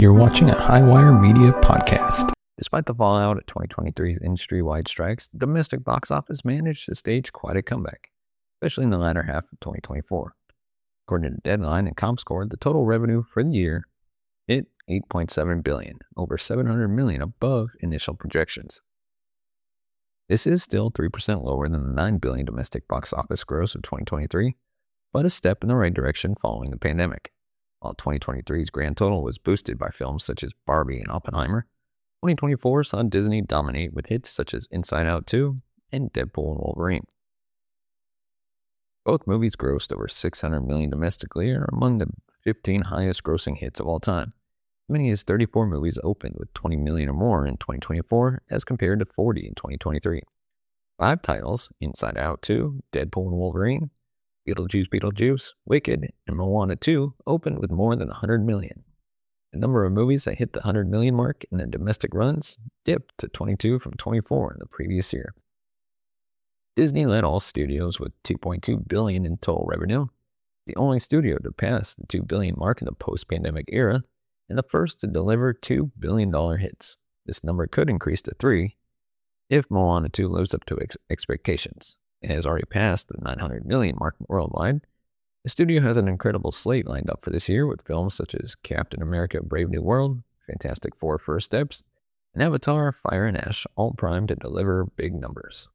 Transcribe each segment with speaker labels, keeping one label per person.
Speaker 1: You're watching a Highwire Media podcast. Despite the fallout of 2023's industry-wide strikes, the domestic box office managed to stage quite a comeback, especially in the latter half of 2024. According to Deadline and ComScore, the total revenue for the year hit $8.7 billion, over $700 million above initial projections. This is still 3% lower than the $9 billion domestic box office gross of 2023, but a step in the right direction following the pandemic. While 2023's grand total was boosted by films such as Barbie and Oppenheimer, 2024 saw Disney dominate with hits such as Inside Out 2 and Deadpool and Wolverine. Both movies grossed over $600 million domestically and are among the 15 highest grossing hits of all time. As many as 34 movies opened with $20 million or more in 2024 as compared to 40 in 2023. 5 titles, Inside Out 2, Deadpool and Wolverine, Beetlejuice, Wicked, and Moana 2 opened with more than $100 million. The number of movies that hit the $100 million mark in their domestic runs dipped to 22 from 24 in the previous year. Disney led all studios with $2.2 billion in total revenue, the only studio to pass the $2 billion mark in the post-pandemic era, and the first to deliver $2 billion hits. This number could increase to 3 if Moana 2 lives up to expectations. It has already passed the $900 million mark worldwide. The studio has an incredible slate lined up for this year with films such as Captain America Brave New World, Fantastic Four First Steps, and Avatar Fire and Ash, all primed to deliver big numbers.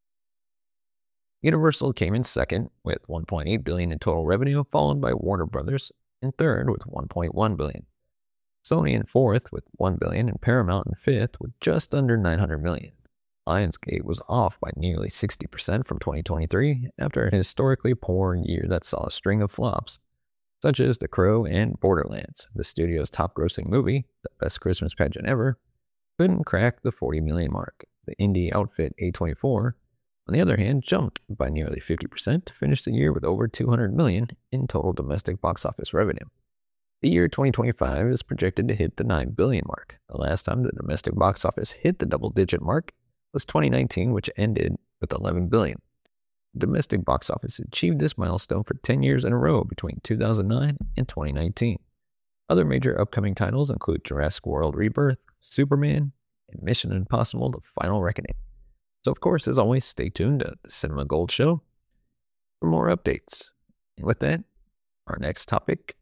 Speaker 1: Universal came in second with $1.8 billion in total revenue, followed by Warner Brothers in third with $1.1 billion. Sony in fourth with $1 billion, and Paramount in fifth with just under $900 million. Lionsgate was off by nearly 60% from 2023 after a historically poor year that saw a string of flops, such as The Crow and Borderlands. The studio's top-grossing movie, The Best Christmas Pageant Ever, couldn't crack the $40 million mark. The indie outfit A24, on the other hand, jumped by nearly 50% to finish the year with over $200 million in total domestic box office revenue. The year 2025 is projected to hit the $9 billion mark. The last time the domestic box office hit the double-digit mark was 2019, which ended with $11 billion. The domestic box office achieved this milestone for 10 years in a row between 2009 and 2019. Other major upcoming titles include Jurassic World Rebirth, Superman, and Mission Impossible: The Final Reckoning. So, of course, as always, stay tuned to the Cinema Gold Show for more updates. And with that, our next topic: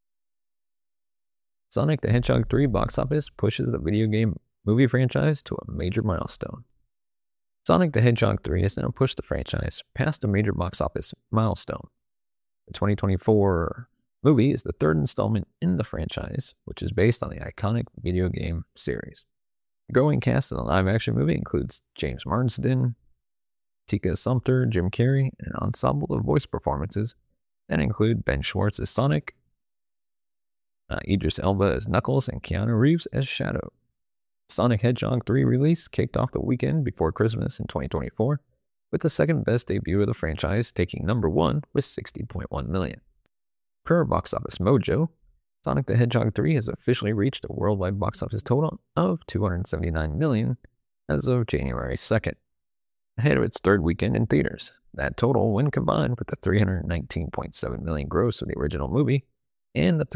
Speaker 1: Sonic the Hedgehog 3 box office pushes the video game movie franchise to a major milestone. Sonic the Hedgehog 3 has now pushed the franchise past a major box office milestone. The 2024 movie is the third installment in the franchise, which is based on the iconic video game series. The growing cast of the live-action movie includes James Marsden, Tika Sumpter, Jim Carrey, and an ensemble of voice performances that include Ben Schwartz as Sonic, Idris Elba as Knuckles, and Keanu Reeves as Shadow. Sonic Hedgehog 3 release kicked off the weekend before Christmas in 2024, with the second best debut of the franchise taking number 1 with $60.1 million. Per Box Office Mojo, Sonic the Hedgehog 3 has officially reached a worldwide box office total of $279 million as of January 2nd, ahead of its third weekend in theaters. That total, when combined with the $319.7 million gross of the original movie and the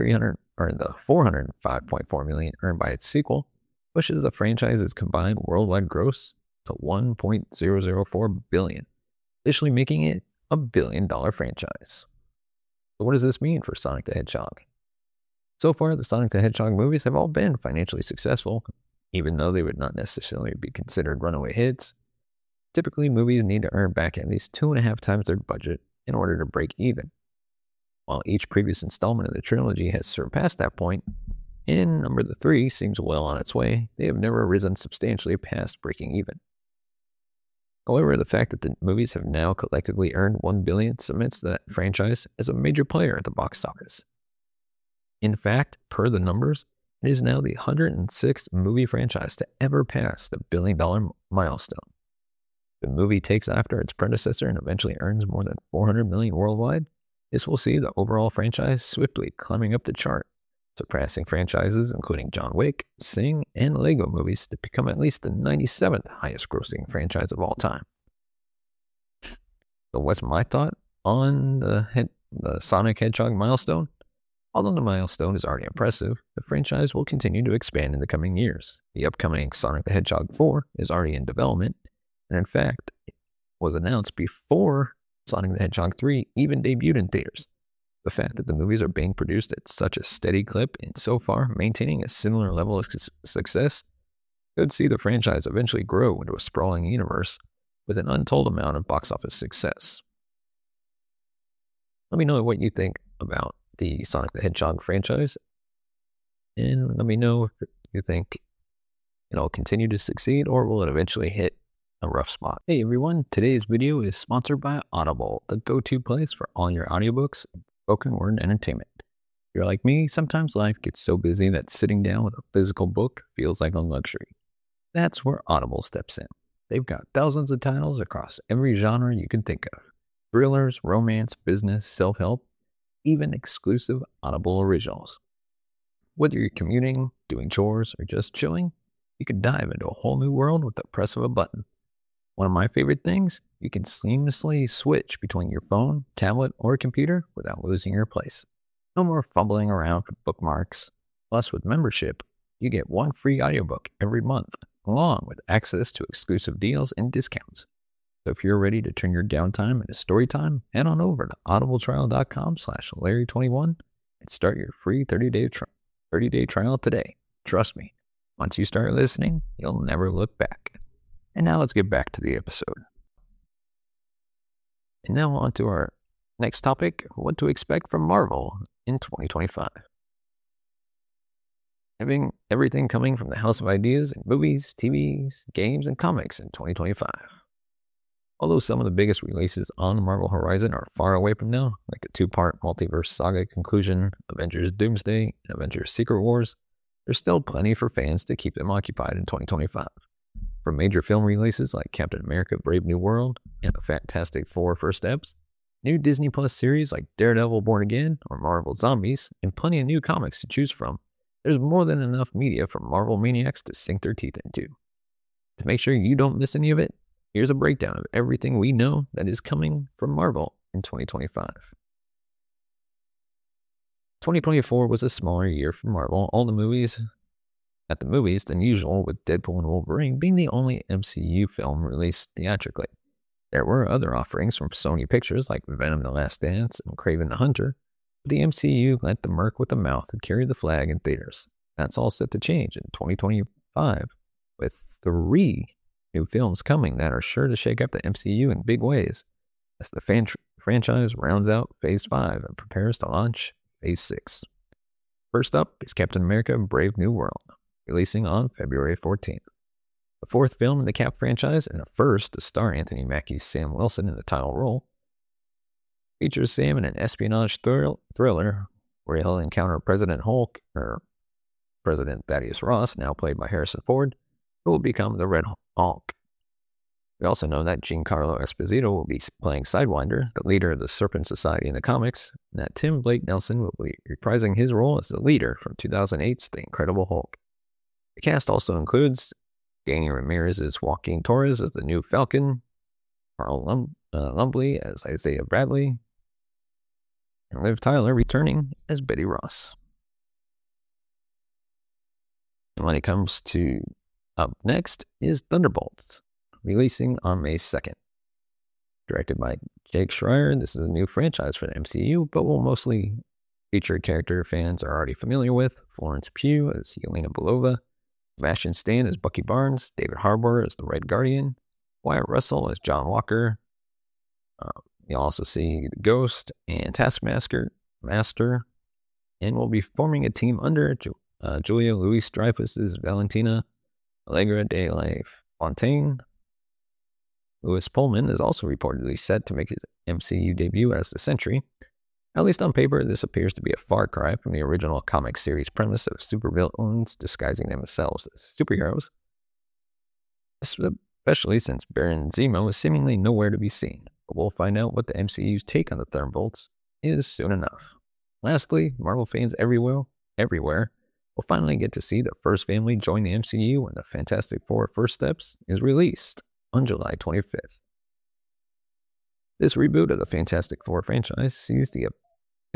Speaker 1: $405.4 million earned by its sequel, pushes the franchise's combined worldwide gross to $1.004 billion, officially making it a billion-dollar franchise. So what does this mean for Sonic the Hedgehog? So far, the Sonic the Hedgehog movies have all been financially successful, even though they would not necessarily be considered runaway hits. Typically, movies need to earn back at least 2.5 times their budget in order to break even. While each previous installment of the trilogy has surpassed that point, and number 3 seems well on its way, they have never risen substantially past breaking even. However, the fact that the movies have now collectively earned $1 billion cements the franchise as a major player at the box office. In fact, per the numbers, it is now the 106th movie franchise to ever pass the billion-dollar milestone. The movie takes after its predecessor and eventually earns more than $400 million worldwide. This will see the overall franchise swiftly climbing up the chart, surpassing franchises including John Wick, Sing, and Lego movies to become at least the 97th highest grossing franchise of all time. So what's my thought on the Sonic Hedgehog milestone? Although the milestone is already impressive, the franchise will continue to expand in the coming years. The upcoming Sonic the Hedgehog 4 is already in development, and in fact, it was announced before Sonic the Hedgehog 3 even debuted in theaters. The fact that the movies are being produced at such a steady clip and so far maintaining a similar level of success could see the franchise eventually grow into a sprawling universe with an untold amount of box office success. Let me know what you think about the Sonic the Hedgehog franchise, and let me know if you think it'll continue to succeed or will it eventually hit a rough spot. Hey everyone, today's video is sponsored by Audible, the go-to place for all your audiobooks and spoken word entertainment. If you're like me, sometimes life gets so busy that sitting down with a physical book feels like a luxury. That's where Audible steps in. They've got thousands of titles across every genre you can think of. Thrillers, romance, business, self-help, even exclusive Audible originals. Whether you're commuting, doing chores, or just chilling, you can dive into a whole new world with the press of a button. One of my favorite things, you can seamlessly switch between your phone, tablet, or computer without losing your place. No more fumbling around for bookmarks. Plus, with membership, you get one free audiobook every month, along with access to exclusive deals and discounts. So if you're ready to turn your downtime into story time, head on over to audibletrial.com/Larry21 and start your free 30-day trial today. Trust me, once you start listening, you'll never look back. And now let's get back to the episode. And now on to our next topic, what to expect from Marvel in 2025. Having everything coming from the House of Ideas in movies, TVs, games, and comics in 2025. Although some of the biggest releases on the Marvel horizon are far away from now, like the two-part multiverse saga conclusion, Avengers Doomsday, and Avengers Secret Wars, there's still plenty for fans to keep them occupied in 2025. From major film releases like Captain America Brave New World and the Fantastic Four First Steps, new Disney Plus series like Daredevil Born Again or Marvel Zombies, and plenty of new comics to choose from, there's more than enough media for Marvel maniacs to sink their teeth into. To make sure you don't miss any of it, here's a breakdown of everything we know that is coming from Marvel in 2025. 2024 was a smaller year for Marvel, all the movies at the movies than usual, with Deadpool and Wolverine being the only MCU film released theatrically. There were other offerings from Sony Pictures like Venom the Last Dance and Kraven the Hunter, but the MCU let the merc with the mouth and carry the flag in theaters. That's all set to change in 2025, with 3 new films coming that are sure to shake up the MCU in big ways as the franchise rounds out Phase 5 and prepares to launch Phase 6. First up is Captain America Brave New World, releasing on February 14th. The 4th film in the Cap franchise and the first to star Anthony Mackie's Sam Wilson in the title role, features Sam in an espionage thriller where he'll encounter President Hulk, or President Thaddeus Ross, now played by Harrison Ford, who will become the Red Hulk. We also know that Giancarlo Esposito will be playing Sidewinder, the leader of the Serpent Society in the comics, and that Tim Blake Nelson will be reprising his role as the leader from 2008's The Incredible Hulk. The cast also includes Danny Ramirez as Joaquin Torres as the new Falcon, Carl Lumbly as Isaiah Bradley, and Liv Tyler returning as Betty Ross. And when it comes to up next is Thunderbolts, releasing on May 2nd. Directed by Jake Schreier, this is a new franchise for the MCU, but will mostly feature a character fans are already familiar with: Florence Pugh as Yelena Belova, Sebastian Stan as Bucky Barnes, David Harbour as the Red Guardian, Wyatt Russell as John Walker. You'll also see the Ghost and Taskmaster, and will be forming a team under Julia Louis-Dreyfus' Valentina Allegra de la Fontaine. Louis Pullman is also reportedly set to make his MCU debut as the Sentry. At least on paper, this appears to be a far cry from the original comic series premise of supervillains disguising themselves as superheroes, especially since Baron Zemo is seemingly nowhere to be seen. But we'll find out what the MCU's take on the Thunderbolts is soon enough. Lastly, Marvel fans everywhere will finally get to see the first family join the MCU when the Fantastic Four First Steps is released on July 25th. This reboot of the Fantastic Four franchise sees the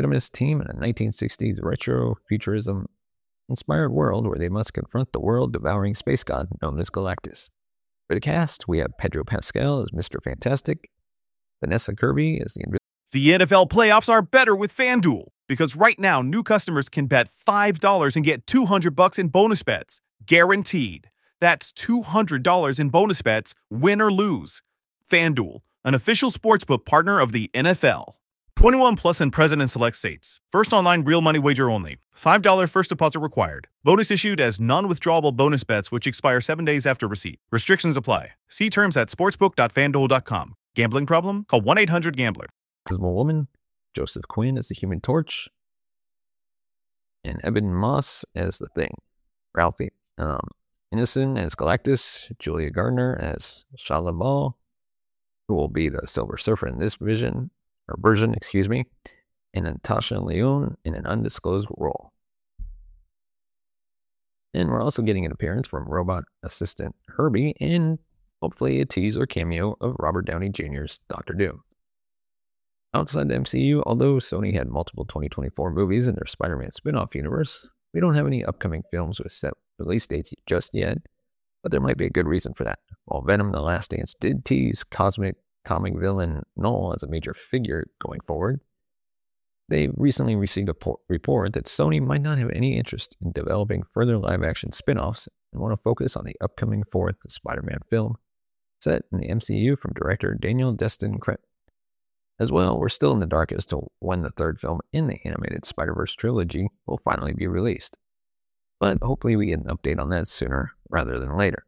Speaker 1: Optimus team in a 1960s retro futurism inspired world where they must confront the world-devouring space god known as Galactus. For the cast, we have Pedro Pascal as Mr. Fantastic, Vanessa Kirby as the
Speaker 2: The NFL playoffs are better with FanDuel because right now new customers can bet $5 and get $200 in bonus bets, guaranteed. That's $200 in bonus bets, win or lose. FanDuel, an official sportsbook partner of the NFL. 21 plus and present in select states. First online real money wager only. $5 first deposit required. Bonus issued as non-withdrawable bonus bets which expire 7 days after receipt. Restrictions apply. See terms at sportsbook.fanduel.com. Gambling problem? Call 1-800-GAMBLER.
Speaker 1: Invisible Woman, Joseph Quinn as the Human Torch, and Eben Moss as the Thing. Ralphie Ineson as Galactus, Julia Gardner as Shala Ball, who will be the Silver Surfer in this version, and Natasha Lyonne in an undisclosed role. And we're also getting an appearance from robot assistant Herbie and hopefully a tease or cameo of Robert Downey Jr.'s Doctor Doom. Outside the MCU, although Sony had multiple 2024 movies in their Spider-Man spin-off universe, we don't have any upcoming films with set release dates just yet, but there might be a good reason for that. While Venom: The Last Dance did tease cosmic comic villain Null as a major figure going forward, they recently received a report that Sony might not have any interest in developing further live-action spin-offs and want to focus on the upcoming fourth Spider-Man film set in the MCU from director Daniel Destin Cretton. As well, we're still in the dark as to when the third film in the animated Spider-Verse trilogy will finally be released. But hopefully we get an update on that sooner rather than later.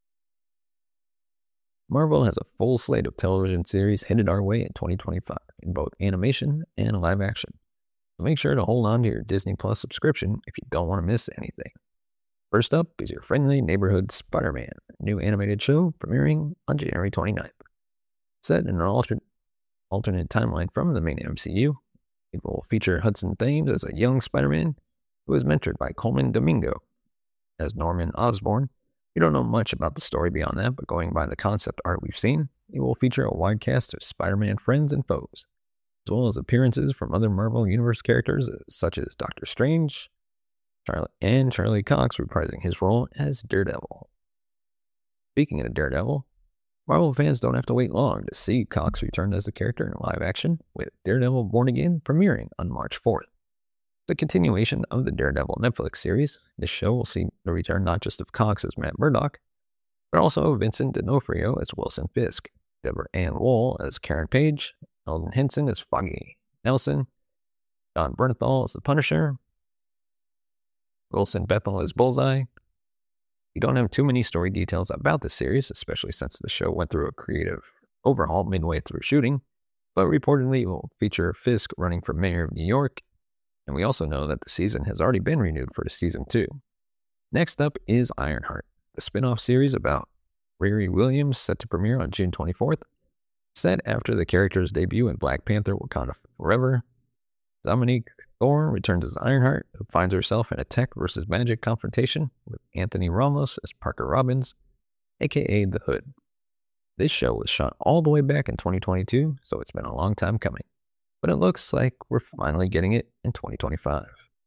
Speaker 1: Marvel has a full slate of television series headed our way in 2025 in both animation and live action. So make sure to hold on to your Disney Plus subscription if you don't want to miss anything. First up is your friendly neighborhood Spider-Man, a new animated show premiering on January 29th. Set in an alternate timeline from the main MCU, it will feature Hudson Thames as a young Spider-Man who is mentored by Coleman Domingo as Norman Osborn. We don't know much about the story beyond that, but going by the concept art we've seen, it will feature a wide cast of Spider-Man friends and foes, as well as appearances from other Marvel Universe characters such as Doctor Strange and Charlie Cox reprising his role as Daredevil. Speaking of Daredevil, Marvel fans don't have to wait long to see Cox return as the character in live action, with Daredevil Born Again premiering on March 4th. It's a continuation of the Daredevil Netflix series. This show will see the return not just of Cox as Matt Murdock, but also Vincent D'Onofrio as Wilson Fisk, Deborah Ann Woll as Karen Page, Eldon Henson as Foggy Nelson, Don Bernthal as the Punisher, Wilson Bethel as Bullseye. We don't have too many story details about the series, especially since the show went through a creative overhaul midway through shooting, but reportedly it will feature Fisk running for mayor of New York, and we also know that the season has already been renewed for season 2. Next up is Ironheart, the spin-off series about Riri Williams set to premiere on June 24th. Set after the character's debut in Black Panther: Wakanda Forever, Dominique Thorne returns as Ironheart, who finds herself in a tech versus magic confrontation with Anthony Ramos as Parker Robbins, aka The Hood. This show was shot all the way back in 2022, so it's been a long time coming, but it looks like we're finally getting it in 2025.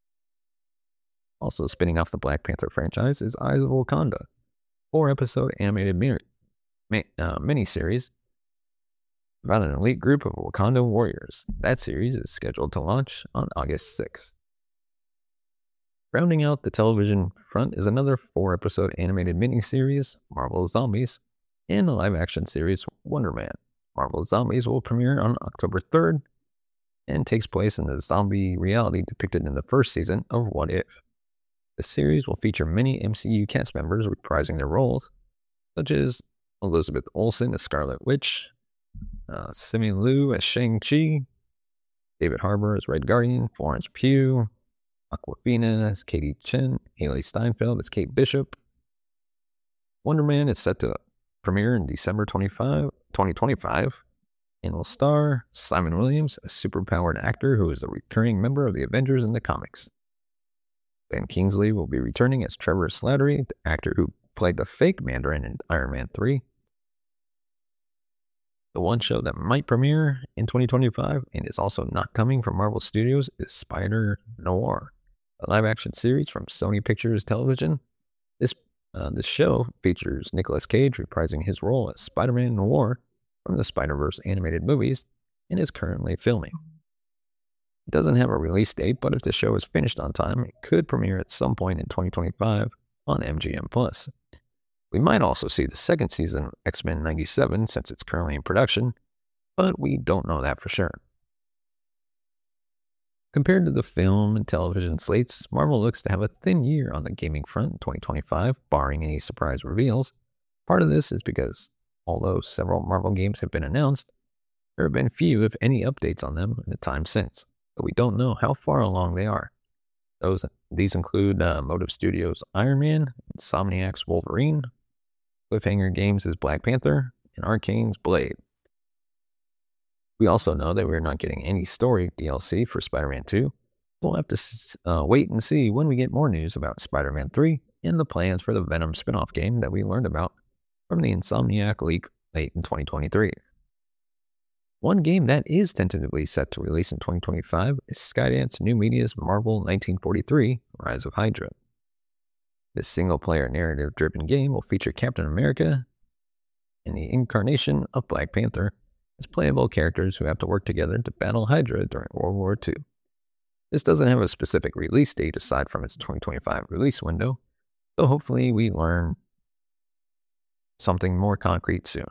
Speaker 1: Also spinning off the Black Panther franchise is Eyes of Wakanda, 4-episode animated miniseries about an elite group of Wakanda warriors. That series is scheduled to launch on August 6th. Rounding out the television front is another 4-episode animated miniseries, Marvel Zombies, and a live-action series, Wonder Man. Marvel Zombies will premiere on October 3rd and takes place in the zombie reality depicted in the first season of What If. The series will feature many MCU cast members reprising their roles, such as Elizabeth Olsen as Scarlet Witch, Simu Liu as Shang-Chi, David Harbour as Red Guardian, Florence Pugh, Awkwafina as Katie Chen, Haley Steinfeld as Kate Bishop. Wonder Man is set to premiere in December 2025, and will star Simon Williams, a superpowered actor who is a recurring member of the Avengers in the comics. Ben Kingsley will be returning as Trevor Slattery, the actor who played the fake Mandarin in Iron Man 3. The one show that might premiere in 2025 and is also not coming from Marvel Studios is Spider Noir, a live-action series from Sony Pictures Television. This show features Nicolas Cage reprising his role as Spider-Man Noir from the Spider-Verse animated movies and is currently filming. It doesn't have a release date, but if the show is finished on time, it could premiere at some point in 2025 on MGM+. We might also see the second season of X-Men 97 since it's currently in production, but we don't know that for sure. Compared to the film and television slates, Marvel looks to have a thin year on the gaming front in 2025, barring any surprise reveals. Part of this is because, although several Marvel games have been announced, there have been few, if any, updates on them in the time since, but we don't know how far along they are. These include Motive Studios' Iron Man, Insomniac's Wolverine, Cliffhanger Games' Black Panther, and Arcane's Blade. We also know that we're not getting any story DLC for Spider-Man 2. We'll have to wait and see when we get more news about Spider-Man 3 and the plans for the Venom spin-off game that we learned about from the Insomniac leak late in 2023. One game that is tentatively set to release in 2025 is Skydance New Media's Marvel 1943 Rise of Hydra. This single-player narrative-driven game will feature Captain America and the incarnation of Black Panther as playable characters who have to work together to battle Hydra during World War II. This doesn't have a specific release date aside from its 2025 release window, so hopefully we learn something more concrete soon.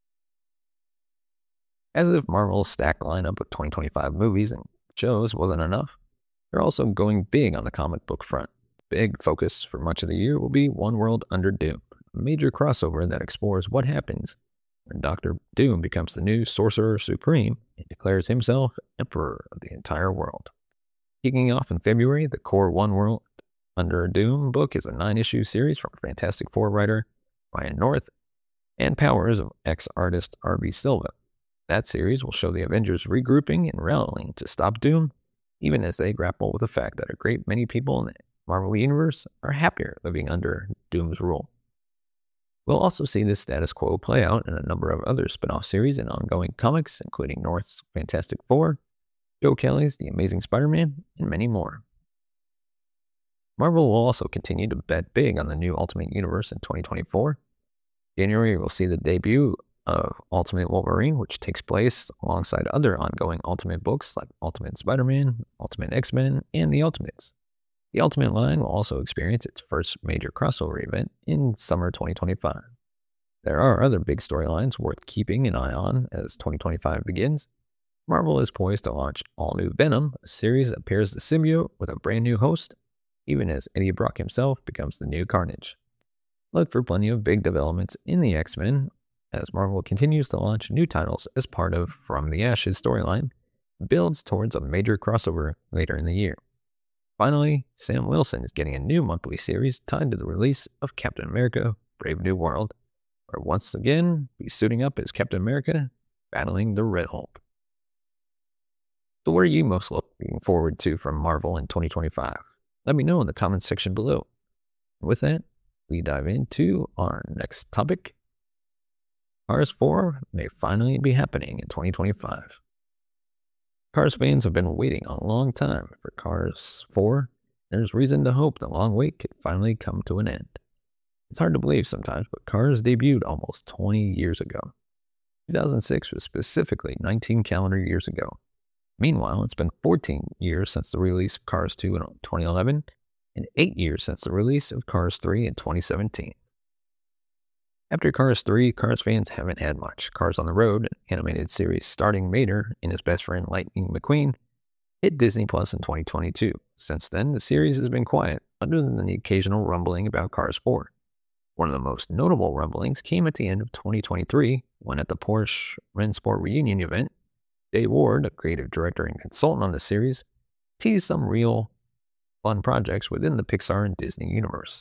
Speaker 1: As if Marvel's stacked lineup of 2025 movies and shows wasn't enough, they're also going big on the comic book front. Big focus for much of the year will be One World Under Doom, a major crossover that explores what happens when Dr. Doom becomes the new Sorcerer Supreme and declares himself Emperor of the entire world. Kicking off in February, the core One World Under Doom book is a 9-issue series from Fantastic Four writer Ryan North and Powers of ex-artist R.B. Silva. That series will show the Avengers regrouping and rallying to stop Doom, even as they grapple with the fact that a great many people in the Marvel Universe are happier living under Doom's rule. We'll also see this status quo play out in a number of other spin-off series and ongoing comics, including North's Fantastic Four, Joe Kelly's The Amazing Spider-Man, and many more. Marvel will also continue to bet big on the new Ultimate Universe in 2024. January will see the debut of Ultimate Wolverine, which takes place alongside other ongoing Ultimate books like Ultimate Spider-Man, Ultimate X-Men, and The Ultimates. The Ultimate line will also experience its first major crossover event in summer 2025. There are other big storylines worth keeping an eye on as 2025 begins. Marvel is poised to launch All New Venom, a series that pairs the symbiote with a brand new host, even as Eddie Brock himself becomes the new Carnage. Look for plenty of big developments in the X-Men as Marvel continues to launch new titles as part of From the Ashes storyline, builds towards a major crossover later in the year. Finally, Sam Wilson is getting a new monthly series tied to the release of Captain America: Brave New World, where once again he's suiting up as Captain America, battling the Red Hulk. So what are you most looking forward to from Marvel in 2025? Let me know in the comments section below. With that, we dive into our next topic. Cars 4 may finally be happening in 2025. Cars fans have been waiting a long time for Cars 4. There's reason to hope the long wait could finally come to an end. It's hard to believe sometimes, but Cars debuted almost 20 years ago. 2006 was specifically 19 calendar years ago. Meanwhile, it's been 14 years since the release of Cars 2 in 2011 and 8 years since the release of Cars 3 in 2017. After Cars 3, Cars fans haven't had much. Cars on the Road, an animated series starring Mater and his best friend Lightning McQueen, hit Disney Plus in 2022. Since then, the series has been quiet, other than the occasional rumbling about Cars 4. One of the most notable rumblings came at the end of 2023, when at the Porsche Rennsport reunion event, Dave Ward, a creative director and consultant on the series, teased some real fun projects within the Pixar and Disney universe.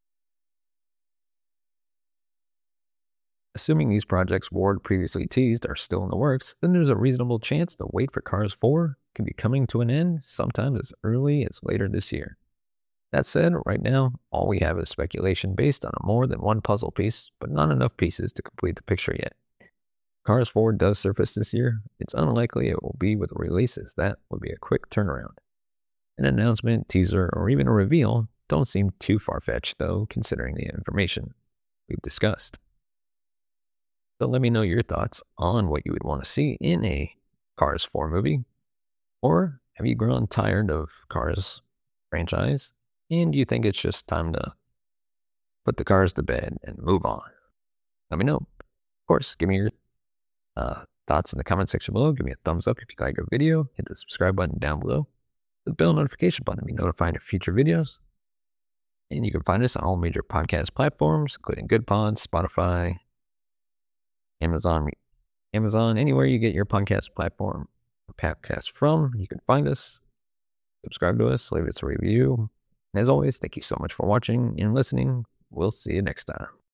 Speaker 1: Assuming these projects Ward previously teased are still in the works, then there's a reasonable chance the wait for Cars 4 could be coming to an end sometime as early as later this year. That said, right now, all we have is speculation based on more than one puzzle piece, but not enough pieces to complete the picture yet. Cars 4 does surface this year, it's unlikely it will be with releases. That would be a quick turnaround. An announcement, teaser, or even a reveal don't seem too far-fetched, though, considering the information we've discussed. So let me know your thoughts on what you would want to see in a Cars 4 movie. Or have you grown tired of Cars franchise and you think it's just time to put the cars to bed and move on? Let me know. Of course, give me your thoughts in the comment section below. Give me a thumbs up if you like our video. Hit the subscribe button down below. The bell notification button to be notified of future videos. And you can find us on all major podcast platforms, including GoodPod, Spotify, Amazon, anywhere you get your podcast platform or podcast from. You can find us, subscribe to us, leave us a review. And as always, thank you so much for watching and listening. We'll see you next time.